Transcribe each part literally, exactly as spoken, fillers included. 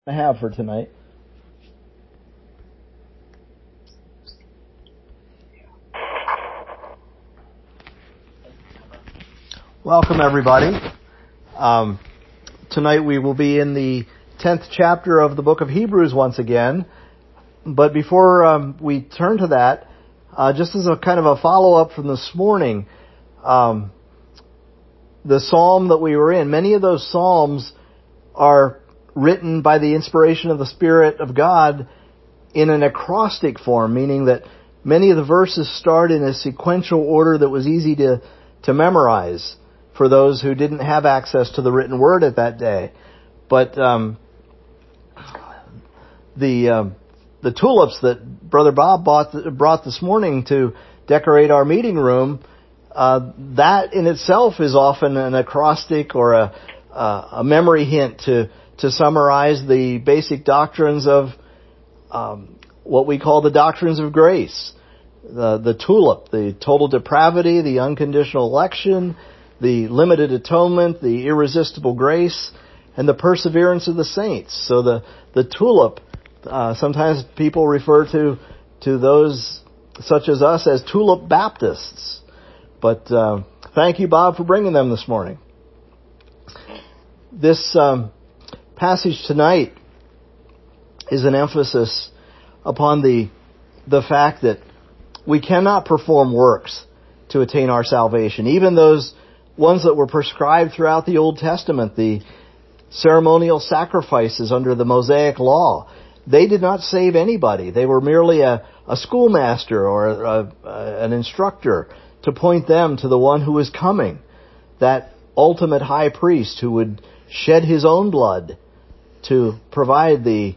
I have for tonight. Welcome, everybody. Um, tonight we will be in the tenth chapter of the book of Hebrews once again. But before um, we turn to that, uh, just as a kind of a follow-up from this morning, um, the psalm that we were in, many of those psalms are written by the inspiration of the Spirit of God in an acrostic form, meaning that many of the verses start in a sequential order that was easy to, to memorize for those who didn't have access to the written word at that day. But um, the um, the tulips that Brother Bob bought, brought this morning to decorate our meeting room, uh, that in itself is often an acrostic or a, uh, a memory hint to to summarize the basic doctrines of um, what we call the doctrines of grace. The, the tulip, the total depravity, the unconditional election, the limited atonement, the irresistible grace, and the perseverance of the saints. So the, the tulip, uh, sometimes people refer to, to those such as us as tulip Baptists. But uh, thank you, Bob, for bringing them this morning. This um, passage tonight is an emphasis upon the the fact that we cannot perform works to attain our salvation. Even those ones that were prescribed throughout the Old Testament, the ceremonial sacrifices under the Mosaic Law, they did not save anybody. They were merely a, a schoolmaster or a, a, an instructor to point them to the one who is coming, that ultimate high priest who would shed his own blood to provide the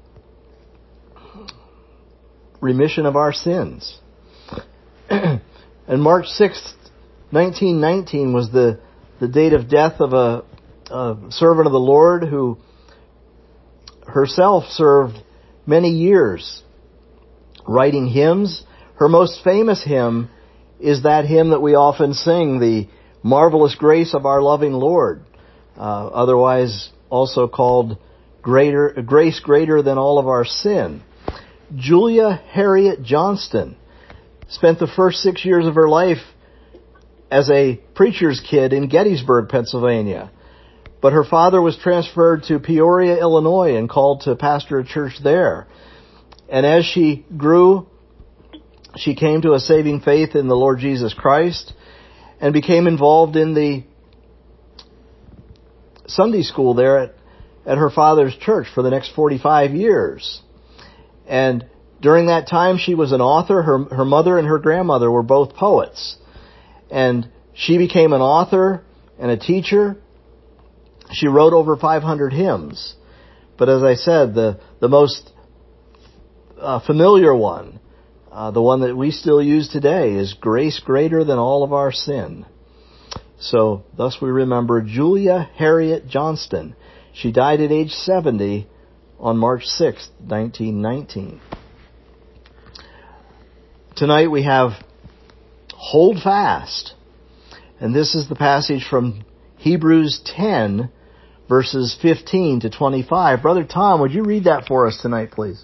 remission of our sins. And March sixth, nineteen nineteen was the, the date of death of a, a servant of the Lord who herself served many years writing hymns. Her most famous hymn is that hymn that we often sing, the Marvelous Grace of Our Loving Lord, uh, otherwise also called Greater Grace Greater Than All of Our Sin. Julia Harriet Johnston spent the first six years of her life as a preacher's kid in Gettysburg, Pennsylvania. But her father was transferred to Peoria, Illinois, and called to pastor a church there. And as she grew, she came to a saving faith in the Lord Jesus Christ and became involved in the Sunday school there at, at her father's church for the next forty-five years. And during that time, she was an author. Her, her mother and her grandmother were both poets. And she became an author and a teacher. She wrote over five hundred hymns. But as I said, the, the most uh, familiar one, uh, the one that we still use today, is Grace Greater Than All of Our Sin. So, thus we remember Julia Harriet Johnston. She died at age seventy on March sixth, nineteen nineteen. Tonight we have Hold Fast. And this is the passage from Hebrews ten, verses fifteen to twenty-five. Brother Tom, would you read that for us tonight, please?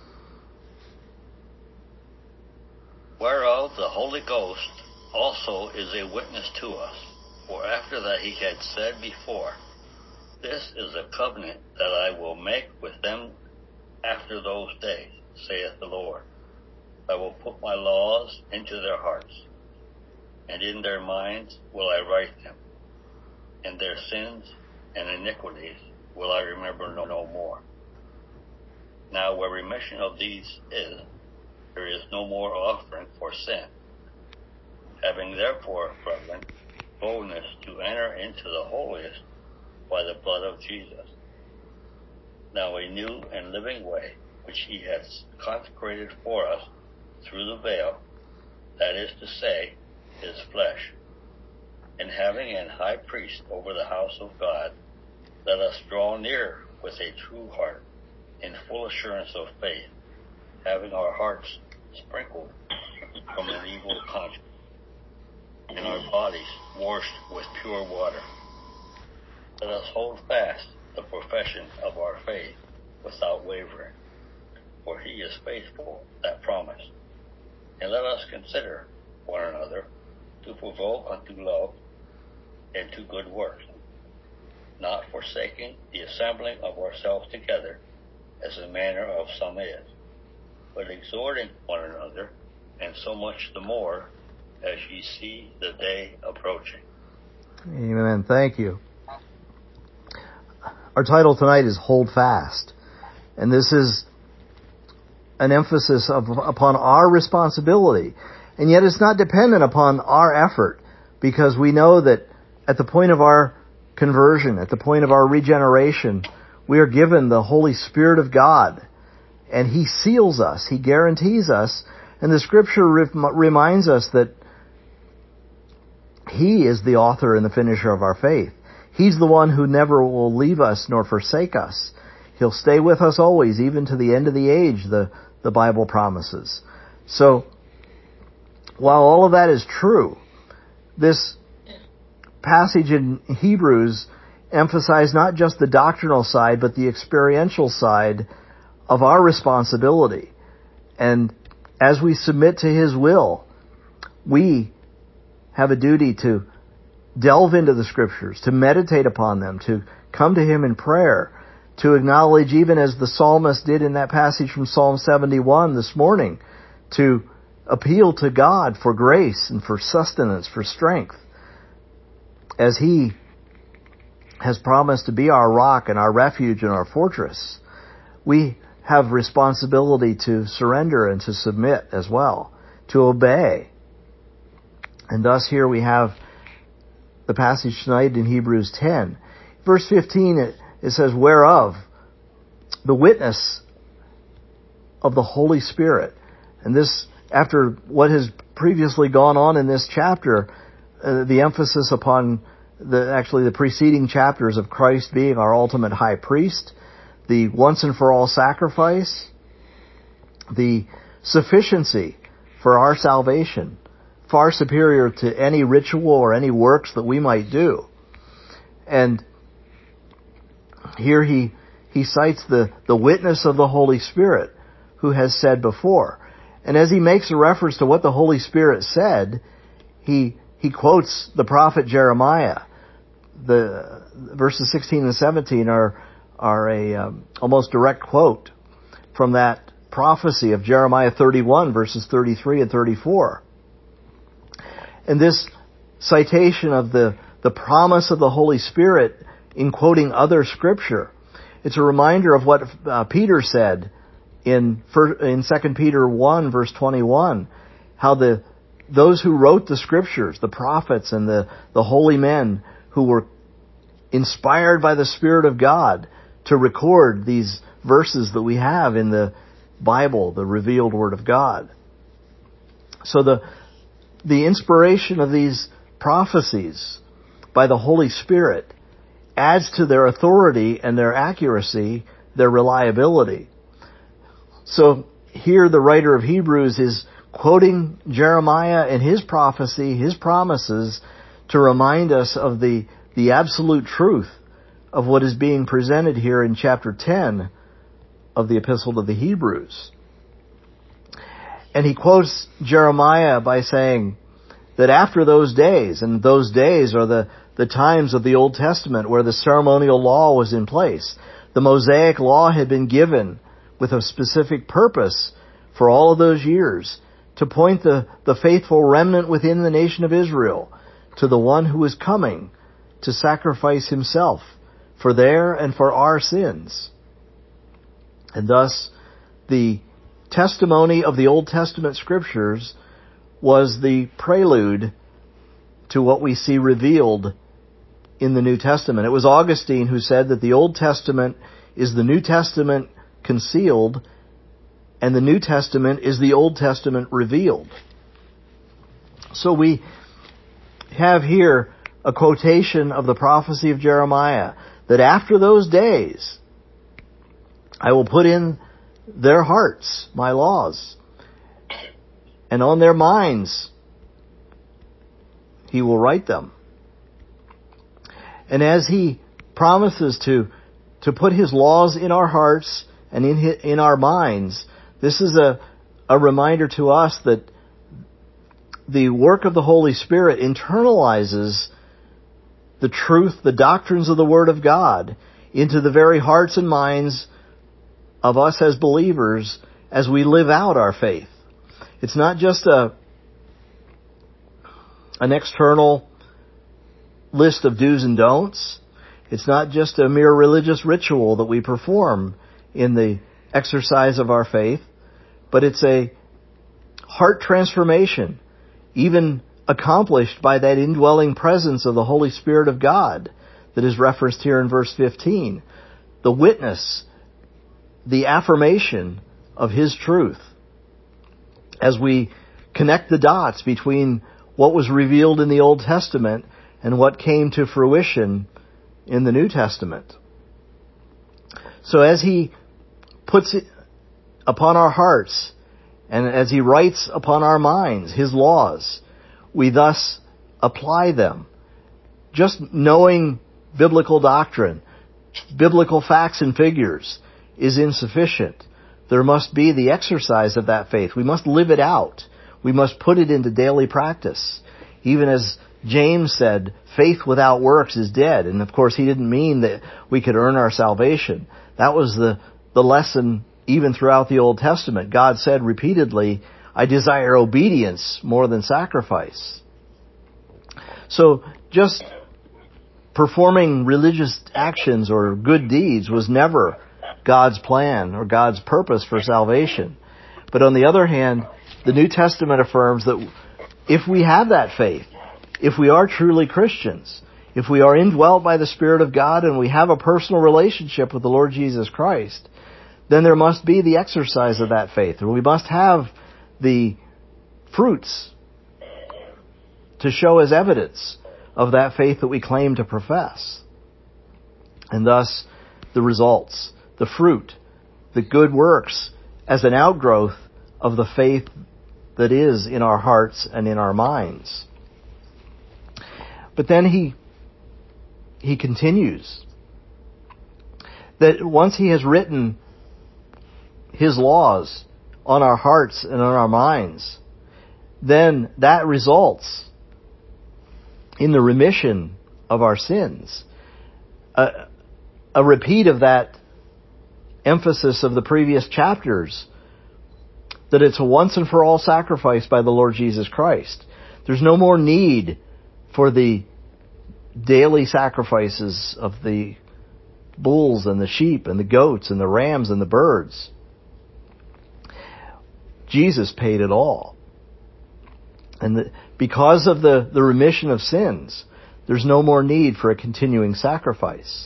Whereof the Holy Ghost also is a witness to us. For after that he had said before, This is a covenant that I will make with them after those days, saith the Lord. I will put my laws into their hearts, and in their minds will I write them. And their sins and iniquities will I remember no, no more. Now where remission of these is, there is no more offering for sin. Having therefore, brethren, boldness to enter into the holiest by the blood of Jesus. Now a new and living way, which he has consecrated for us through the veil, that is to say, his flesh. And having an high priest over the house of God, let us draw near with a true heart, in full assurance of faith, having our hearts sprinkled from an evil conscience, and our bodies washed with pure water. Let us hold fast the profession of our faith without wavering, for he is faithful that promise. And let us consider one another to provoke unto love and to good works, not forsaking the assembling of ourselves together, as the manner of some is, but exhorting one another, and so much the more as ye see the day approaching. Amen. Thank you. Our title tonight is Hold Fast. And this is an emphasis of, upon our responsibility. And yet it's not dependent upon our effort, because we know that at the point of our conversion, at the point of our regeneration, we are given the Holy Spirit of God. And He seals us. He guarantees us. And the Scripture re- reminds us that He is the author and the finisher of our faith. He's the one who never will leave us nor forsake us. He'll stay with us always, even to the end of the age, the, the Bible promises. So, while all of that is true, this passage in Hebrews emphasizes not just the doctrinal side, but the experiential side of our responsibility. And as we submit to His will, we have a duty to delve into the Scriptures, to meditate upon them, to come to Him in prayer, to acknowledge, even as the psalmist did in that passage from Psalm seventy-one this morning, to appeal to God for grace and for sustenance, for strength, as He has promised to be our rock and our refuge and our fortress. We have responsibility to surrender and to submit as well, to obey. And thus here we have the passage tonight in Hebrews ten. Verse fifteen, it, it says, whereof the witness of the Holy Spirit. And this, after what has previously gone on in this chapter, uh, the emphasis upon the actually the preceding chapters of Christ being our ultimate high priest, the once and for all sacrifice, the sufficiency for our salvation, far superior to any ritual or any works that we might do. And here he he cites the, the witness of the Holy Spirit, who has said before. And as he makes a reference to what the Holy Spirit said, he he quotes the prophet Jeremiah. The verses sixteen and seventeen are are a um, almost direct quote from that prophecy of Jeremiah thirty-one, verses thirty-three and thirty-four. And this citation of the, the promise of the Holy Spirit in quoting other Scripture, it's a reminder of what uh, Peter said in in Second Peter one, verse twenty-one, how the those who wrote the Scriptures, the prophets and the, the holy men who were inspired by the Spirit of God to record these verses that we have in the Bible, the revealed Word of God. So the the inspiration of these prophecies by the Holy Spirit adds to their authority and their accuracy, their reliability. So here the writer of Hebrews is quoting Jeremiah and his prophecy, his promises, to remind us of the, the absolute truth of what is being presented here in chapter ten of the Epistle to the Hebrews. And he quotes Jeremiah by saying that after those days, and those days are the, the times of the Old Testament where the ceremonial law was in place, the Mosaic law had been given with a specific purpose for all of those years, to point the, the faithful remnant within the nation of Israel to the one who is coming to sacrifice himself for their and for our sins. And thus, the testimony of the Old Testament Scriptures was the prelude to what we see revealed in the New Testament. It was Augustine who said that the Old Testament is the New Testament concealed, and the New Testament is the Old Testament revealed. So we have here a quotation of the prophecy of Jeremiah, that after those days, I will put in their hearts my laws, and on their minds He will write them. And as He promises to, to put His laws in our hearts and in his, in our minds, this is a, a reminder to us that the work of the Holy Spirit internalizes the truth, the doctrines of the Word of God into the very hearts and minds of us as believers as we live out our faith. It's not just a an external list of do's and don'ts. It's not just a mere religious ritual that we perform in the exercise of our faith, but it's a heart transformation, even accomplished by that indwelling presence of the Holy Spirit of God that is referenced here in verse fifteen. The witness, the affirmation of His truth. As we connect the dots between what was revealed in the Old Testament and what came to fruition in the New Testament. So as He puts it upon our hearts and as He writes upon our minds His laws, we thus apply them. Just knowing biblical doctrine, biblical facts and figures is insufficient. There must be the exercise of that faith. We must live it out. We must put it into daily practice. Even as James said, faith without works is dead. And of course he didn't mean that we could earn our salvation. That was the, the lesson even throughout the Old Testament. God said repeatedly, I desire obedience more than sacrifice. So just performing religious actions or good deeds was never God's plan or God's purpose for salvation. But on the other hand, the New Testament affirms that if we have that faith, if we are truly Christians, if we are indwelt by the Spirit of God and we have a personal relationship with the Lord Jesus Christ, then there must be the exercise of that faith. And we must have the fruits to show as evidence of that faith that we claim to profess. And thus, the results, the fruit, the good works as an outgrowth of the faith that is in our hearts and in our minds. But then he he continues that once he has written his laws on our hearts and on our minds, then that results in the remission of our sins. A, a repeat of that emphasis of the previous chapters, that it's a once and for all sacrifice by the Lord Jesus Christ. There's no more need for the daily sacrifices of the bulls and the sheep and the goats and the rams and the birds. Jesus paid it all. And the, because of the, the remission of sins, there's no more need for a continuing sacrifice.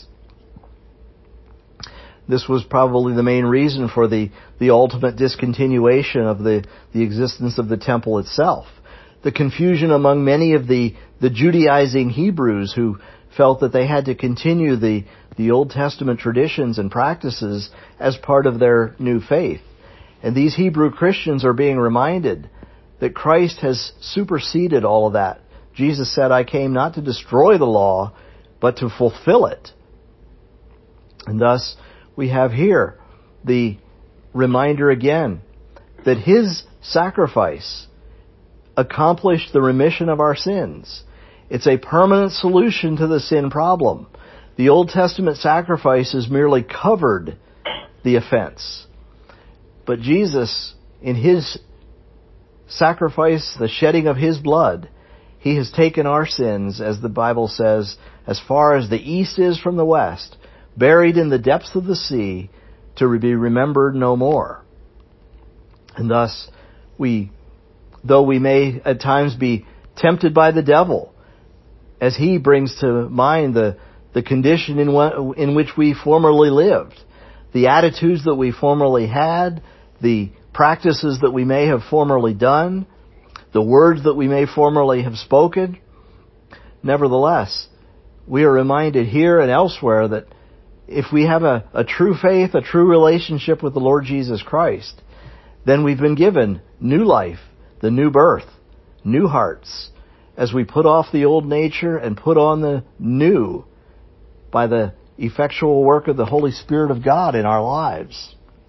This was probably the main reason for the, the ultimate discontinuation of the, the existence of the temple itself. The confusion among many of the, the Judaizing Hebrews who felt that they had to continue the, the Old Testament traditions and practices as part of their new faith. And these Hebrew Christians are being reminded that Christ has superseded all of that. Jesus said, I came not to destroy the law, but to fulfill it. And thus, we have here the reminder again that His sacrifice accomplished the remission of our sins. It's a permanent solution to the sin problem. The Old Testament sacrifices merely covered the offense. But Jesus, in His sacrifice, the shedding of His blood, He has taken our sins, as the Bible says, as far as the east is from the west, buried in the depths of the sea, to be remembered no more. And thus, we, though we may at times be tempted by the devil, as he brings to mind the, the condition in, what, in which we formerly lived, the attitudes that we formerly had, the practices that we may have formerly done, the words that we may formerly have spoken, nevertheless, we are reminded here and elsewhere that if we have a, a true faith, a true relationship with the Lord Jesus Christ, then we've been given new life, the new birth, new hearts, as we put off the old nature and put on the new by the effectual work of the Holy Spirit of God in our lives.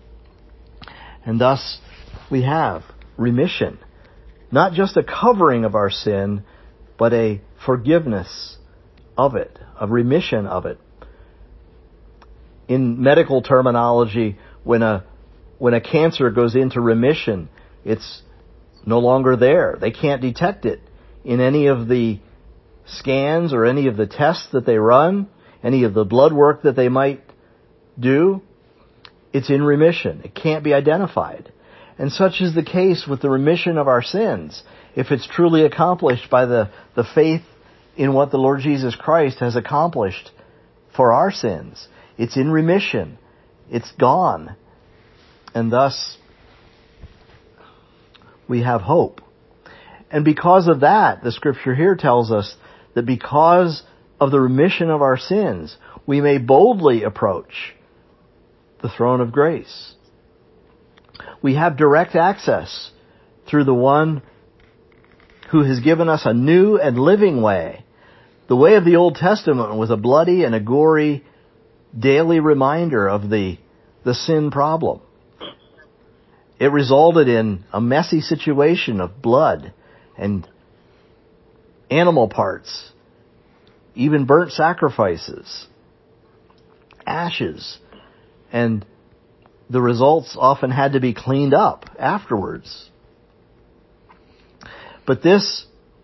And thus we have remission. Not just a covering of our sin, but a forgiveness of it, a remission of it. In medical terminology, when a when a cancer goes into remission, it's no longer there. They can't detect it in any of the scans or any of the tests that they run, any of the blood work that they might do. It's in remission. It can't be identified. And such is the case with the remission of our sins, if it's truly accomplished by the, the faith in what the Lord Jesus Christ has accomplished for our sins. It's in remission. It's gone. And thus, we have hope. And because of that, the Scripture here tells us that because of the remission of our sins, we may boldly approach the throne of grace. We have direct access through the one who has given us a new and living way. The way of the Old Testament was a bloody and a gory daily reminder of the, the sin problem. It resulted in a messy situation of blood and animal parts, even burnt sacrifices, ashes, and the results often had to be cleaned up afterwards. But this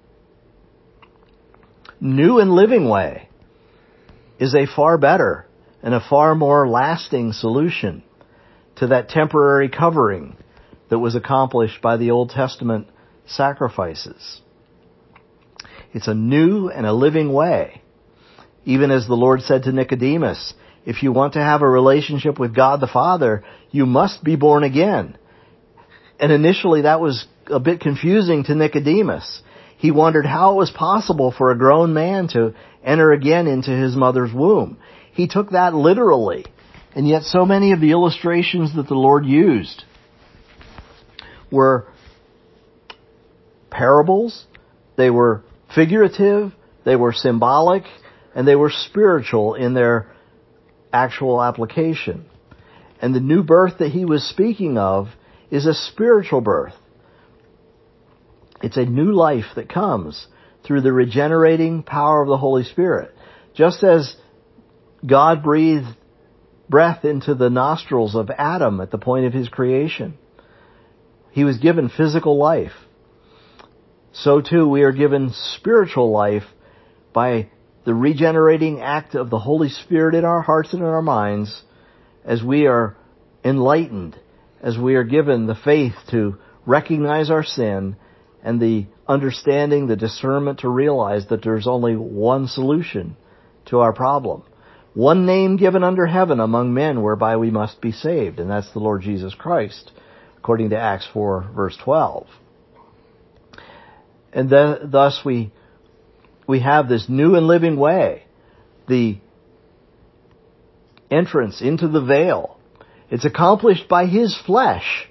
new and living way is a far better and a far more lasting solution to that temporary covering that was accomplished by the Old Testament sacrifices. It's a new and a living way. Even as the Lord said to Nicodemus, if you want to have a relationship with God the Father, you must be born again. And initially that was a bit confusing to Nicodemus. He wondered how it was possible for a grown man to enter again into his mother's womb. He took that literally. And yet so many of the illustrations that the Lord used were parables, they were figurative, they were symbolic, and they were spiritual in their actual application. And the new birth that he was speaking of is a spiritual birth. It's a new life that comes through the regenerating power of the Holy Spirit. Just as God breathed breath into the nostrils of Adam at the point of his creation, he was given physical life. So too we are given spiritual life by the regenerating act of the Holy Spirit in our hearts and in our minds as we are enlightened, as we are given the faith to recognize our sin and the understanding, the discernment to realize that there's only one solution to our problem. One name given under heaven among men whereby we must be saved, and that's the Lord Jesus Christ, according to Acts four, verse twelve. And th- thus we we have this new and living way, the entrance into the veil. It's accomplished by His flesh.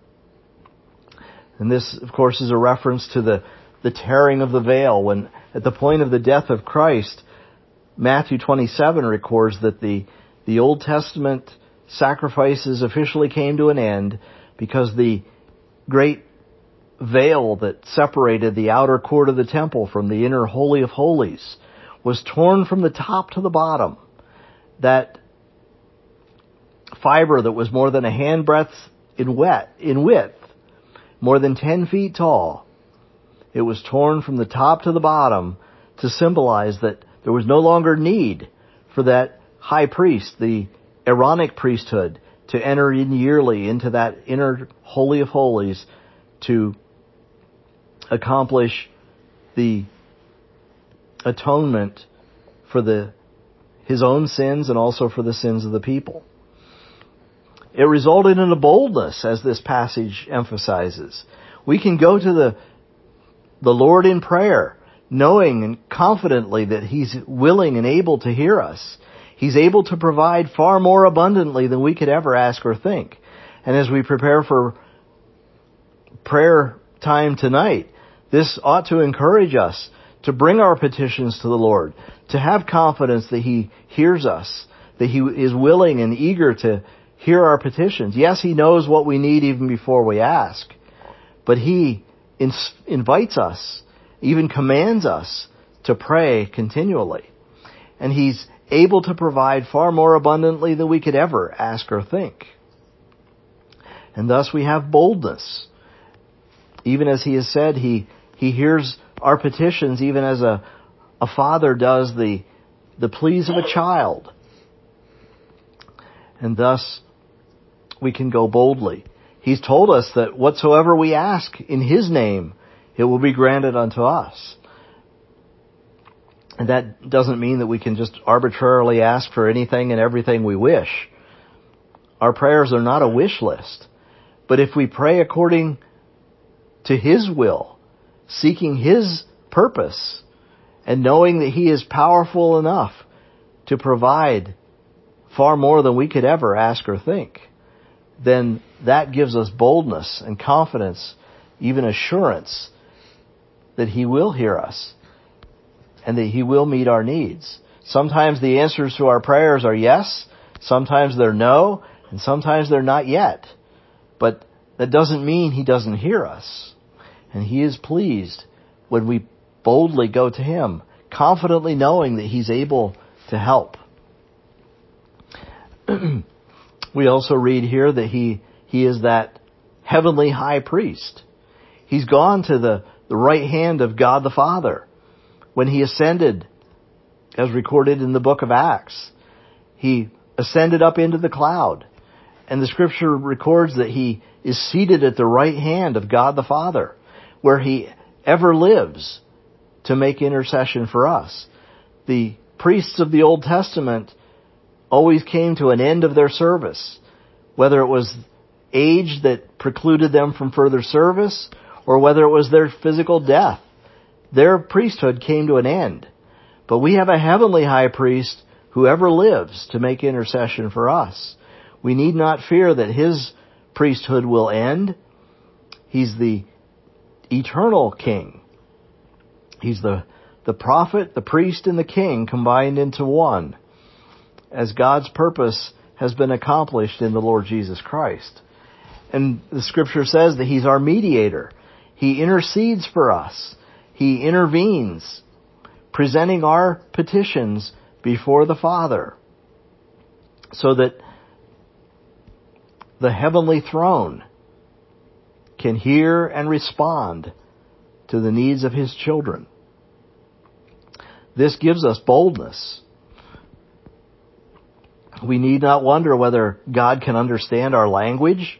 And this, of course, is a reference to the, the tearing of the veil when, at the point of the death of Christ, Matthew twenty-seven records that the, the Old Testament sacrifices officially came to an end because the great veil that separated the outer court of the temple from the inner holy of holies was torn from the top to the bottom. That fiber that was more than a handbreadth in wet, in width, more than ten feet tall, it was torn from the top to the bottom to symbolize that there was no longer need for that high priest, the Aaronic priesthood, to enter in yearly into that inner holy of holies to accomplish the atonement for the his own sins and also for the sins of the people. It resulted in a boldness, as this passage emphasizes. We can go to the the Lord in prayer, knowing and confidently that He's willing and able to hear us. He's able to provide far more abundantly than we could ever ask or think. And as we prepare for prayer time tonight, this ought to encourage us to bring our petitions to the Lord, to have confidence that He hears us, that He is willing and eager to hear our petitions. Yes, He knows what we need even before we ask, but He in- invites us, even commands us to pray continually. And He's able to provide far more abundantly than we could ever ask or think. And thus we have boldness. Even as He has said, He, he hears our petitions even as a, a father does the, the pleas of a child. And thus we can go boldly. He's told us that whatsoever we ask in His name, it will be granted unto us. And that doesn't mean that we can just arbitrarily ask for anything and everything we wish. Our prayers are not a wish list. But if we pray according to His will, seeking His purpose, and knowing that He is powerful enough to provide far more than we could ever ask or think, then that gives us boldness and confidence, even assurance that He will hear us and that He will meet our needs. Sometimes the answers to our prayers are yes, sometimes they're no, and sometimes they're not yet. But that doesn't mean He doesn't hear us. And He is pleased when we boldly go to Him, confidently knowing that He's able to help. We also read here that He, He is that heavenly high priest. He's gone to the, the right hand of God the Father. When He ascended, as recorded in the book of Acts, He ascended up into the cloud. And the scripture records that He is seated at the right hand of God the Father, where He ever lives to make intercession for us. The priests of the Old Testament always came to an end of their service, whether it was age that precluded them from further service, or whether it was their physical death. Their priesthood came to an end. But we have a heavenly high priest who ever lives to make intercession for us. We need not fear that His priesthood will end. He's the eternal King. He's the, the prophet, the priest, and the king combined into one, as God's purpose has been accomplished in the Lord Jesus Christ. And the scripture says that He's our mediator. He intercedes for us. He intervenes, presenting our petitions before the Father, so that the heavenly throne can hear and respond to the needs of His children. This gives us boldness. We need not wonder whether God can understand our language.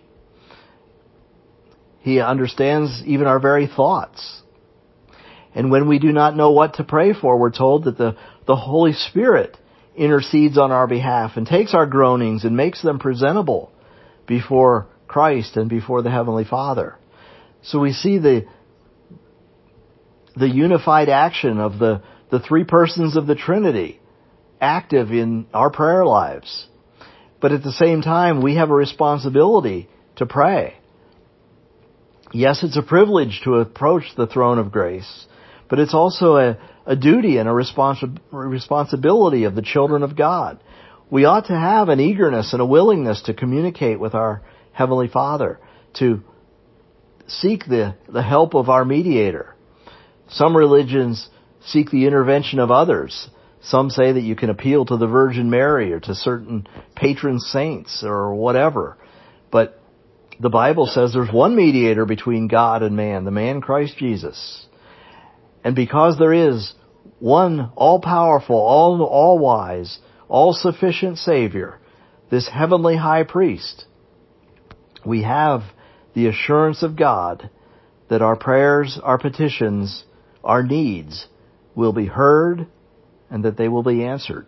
He understands even our very thoughts. And when we do not know what to pray for, we're told that the, the Holy Spirit intercedes on our behalf and takes our groanings and makes them presentable before Christ and before the Heavenly Father. So we see the, the unified action of the, the three persons of the Trinity active in our prayer lives. But at the same time, we have a responsibility to pray. Yes, it's a privilege to approach the throne of grace, but it's also a, a duty and a responsi- responsibility of the children of God. We ought to have an eagerness and a willingness to communicate with our Heavenly Father, to seek the, the help of our mediator. Some religions seek the intervention of others. Some say that you can appeal to the Virgin Mary or to certain patron saints or whatever. But the Bible says there's one mediator between God and man, the man Christ Jesus. And because there is one all-powerful, all, all-wise, all-sufficient Savior, this heavenly high priest, we have the assurance of God that our prayers, our petitions, our needs will be heard and that they will be answered.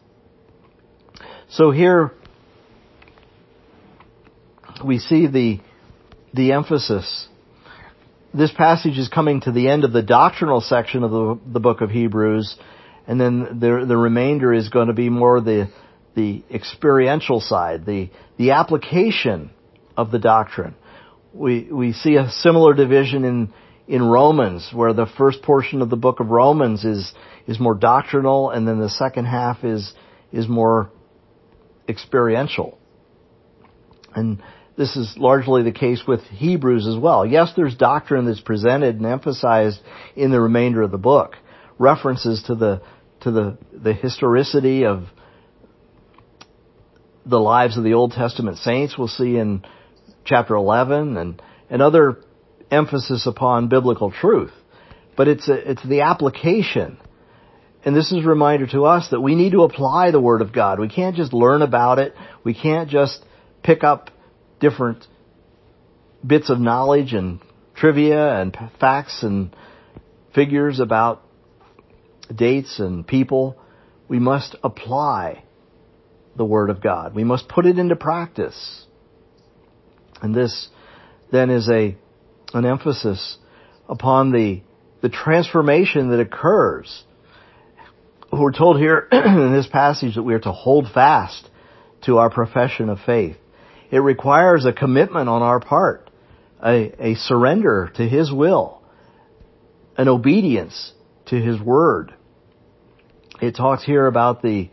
So here we see the, the emphasis. This passage is coming to the end of the doctrinal section of the, the book of Hebrews, and then the, the remainder is going to be more the, the experiential side, the, the application of the doctrine. We, we see a similar division in, in Romans, where the first portion of the book of Romans is, is more doctrinal, and then the second half is, is more experiential. And this is largely the case with Hebrews as well. Yes, there's doctrine that's presented and emphasized in the remainder of the book. References to the to the, the historicity of the lives of the Old Testament saints we'll see in chapter eleven, and, and other emphasis upon biblical truth. But it's a, it's the application. And this is a reminder to us that we need to apply the Word of God. We can't just learn about it. We can't just pick up different bits of knowledge and trivia and facts and figures about dates and people. We must apply the Word of God. We must put it into practice. And this then is a an emphasis upon the the transformation that occurs. We're told here in this passage that we are to hold fast to our profession of faith. It requires a commitment on our part, a, a surrender to His will, an obedience to His Word. It talks here about the,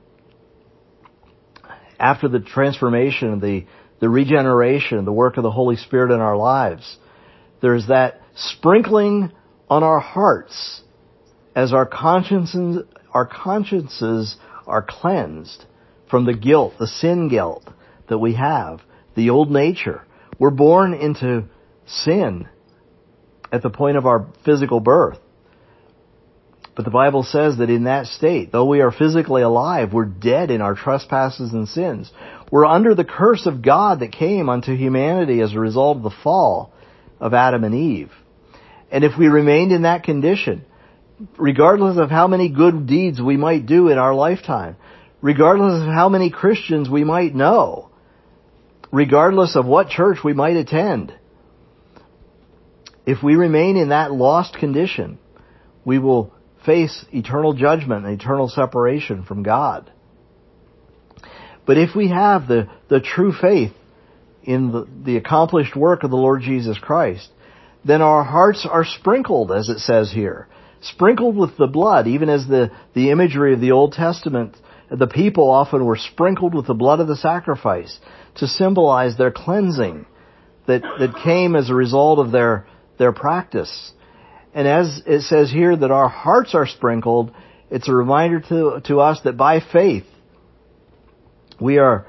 after the transformation, the, the regeneration, the work of the Holy Spirit in our lives, there's that sprinkling on our hearts as our consciences, our consciences are cleansed from the guilt, the sin guilt that we have, the old nature. We're born into sin at the point of our physical birth. But the Bible says that in that state, though we are physically alive, we're dead in our trespasses and sins. We're under the curse of God that came unto humanity as a result of the fall of Adam and Eve. And if we remained in that condition, regardless of how many good deeds we might do in our lifetime, regardless of how many Christians we might know, regardless of what church we might attend, if we remain in that lost condition, we will face eternal judgment and eternal separation from God. But if we have the, the true faith in the, the accomplished work of the Lord Jesus Christ, then our hearts are sprinkled, as it says here, sprinkled with the blood, even as the, the imagery of the Old Testament, the people often were sprinkled with the blood of the sacrifice to symbolize their cleansing that, that came as a result of their, their practice. And as it says here that our hearts are sprinkled, it's a reminder to, to us that by faith we are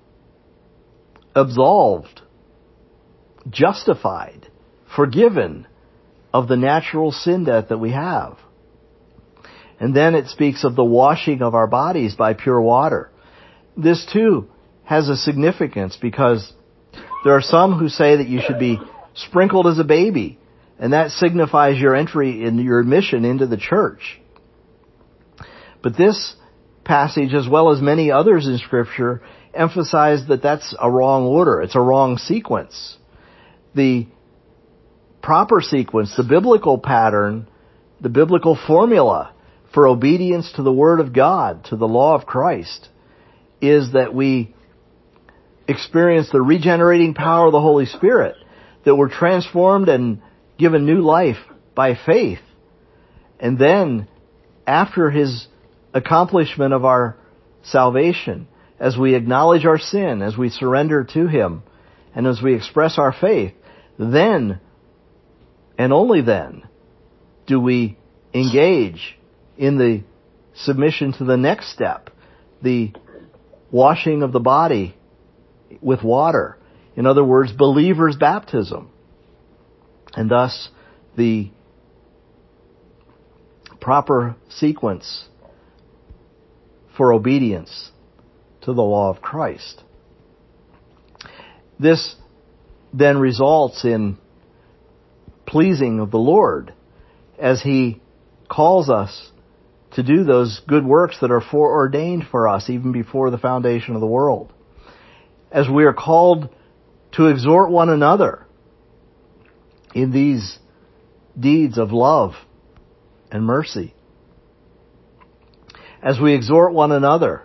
absolved, justified, forgiven of the natural sin debt that we have. And then it speaks of the washing of our bodies by pure water. This too has a significance because there are some who say that you should be sprinkled as a baby, and that signifies your entry and your admission into the church. But this passage, as well as many others in Scripture, emphasize that that's a wrong order. It's a wrong sequence. The proper sequence, the biblical pattern, the biblical formula for obedience to the Word of God, to the law of Christ, is that we experience the regenerating power of the Holy Spirit, that we're transformed and given new life by faith. And then, after His accomplishment of our salvation, as we acknowledge our sin, as we surrender to Him, and as we express our faith, then, and only then, do we engage in the submission to the next step, the washing of the body with water. In other words, believer's baptism. And thus, the proper sequence for obedience to the law of Christ. This then results in pleasing of the Lord as He calls us to do those good works that are foreordained for us even before the foundation of the world. As we are called to exhort one another in these deeds of love and mercy. As we exhort one another,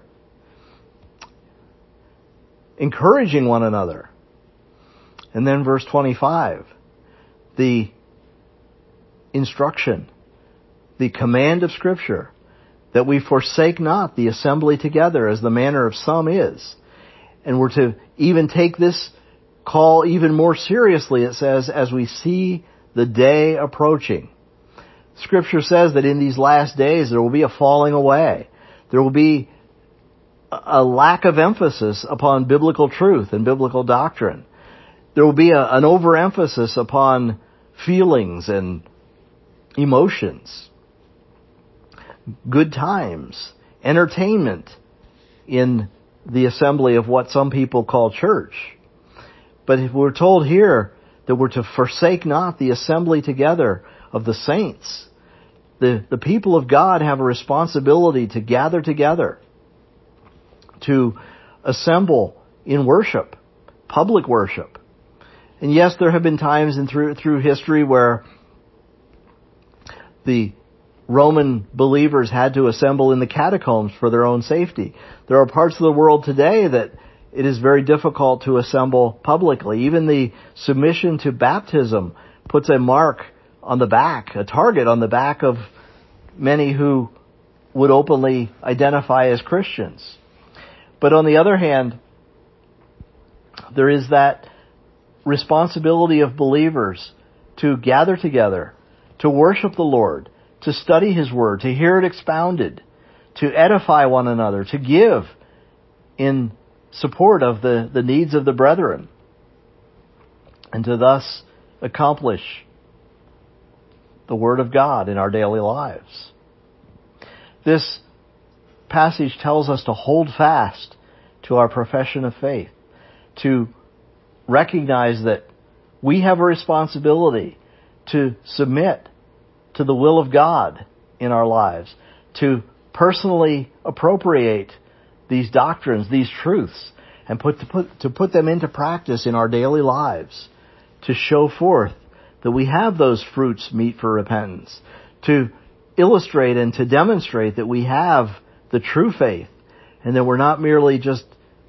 encouraging one another. And then verse twenty-five, the instruction, the command of Scripture, that we forsake not the assembly together as the manner of some is. And we're to even take this call even more seriously, it says, as we see the day approaching. Scripture says that in these last days there will be a falling away. There will be a lack of emphasis upon biblical truth and biblical doctrine. There will be a, an overemphasis upon feelings and emotions, good times, entertainment in the assembly of what some people call church. But if we're told here that we're to forsake not the assembly together of the saints, the, the people of God have a responsibility to gather together, to assemble in worship, public worship. And yes, there have been times in through through history where the Roman believers had to assemble in the catacombs for their own safety. There are parts of the world today that it is very difficult to assemble publicly. Even the submission to baptism puts a mark on the back, a target on the back of many who would openly identify as Christians. But on the other hand, there is that responsibility of believers to gather together, to worship the Lord, to study His Word, to hear it expounded, to edify one another, to give in support of the, the needs of the brethren, and to thus accomplish the Word of God in our daily lives. This passage tells us to hold fast to our profession of faith, to recognize that we have a responsibility to submit to the will of God in our lives, to personally appropriate these doctrines, these truths, and put to put to put them into practice in our daily lives, to show forth that we have those fruits meet for repentance, to illustrate and to demonstrate that we have the true faith, and that we're not merely just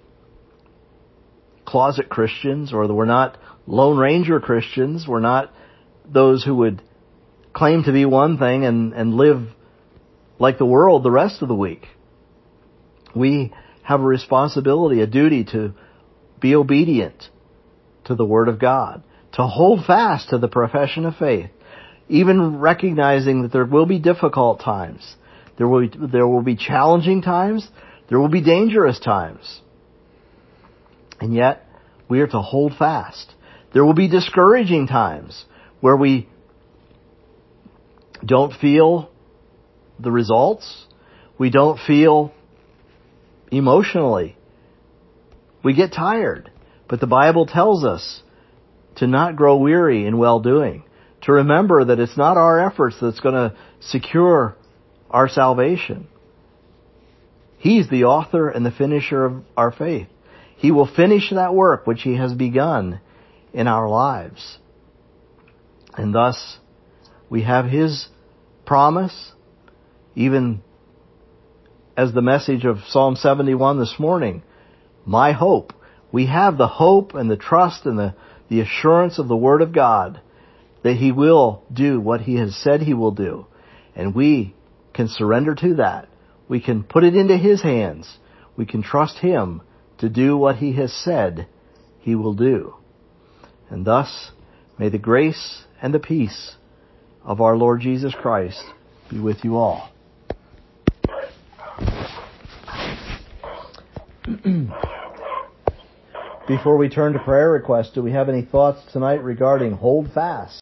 closet Christians, or that we're not Lone Ranger Christians. We're not those who would claim to be one thing and, and live like the world the rest of the week. We have a responsibility, a duty to be obedient to the Word of God, to hold fast to the profession of faith, even recognizing that there will be difficult times. There will be, there will be challenging times. There will be dangerous times. And yet, we are to hold fast. There will be discouraging times where we don't feel the results. We don't feel emotionally. We get tired. But the Bible tells us to not grow weary in well-doing. To remember that it's not our efforts that's going to secure our salvation. He's the author and the finisher of our faith. He will finish that work which He has begun in our lives. And thus, we have His promise, even as the message of Psalm seventy-one this morning, my hope. We have the hope and the trust and the, the assurance of the Word of God that He will do what He has said He will do. And we can surrender to that. We can put it into His hands. We can trust Him to do what He has said He will do. And thus, may the grace and the peace of our Lord Jesus Christ be with you all. Before we turn to prayer requests, do we have any thoughts tonight regarding hold fast?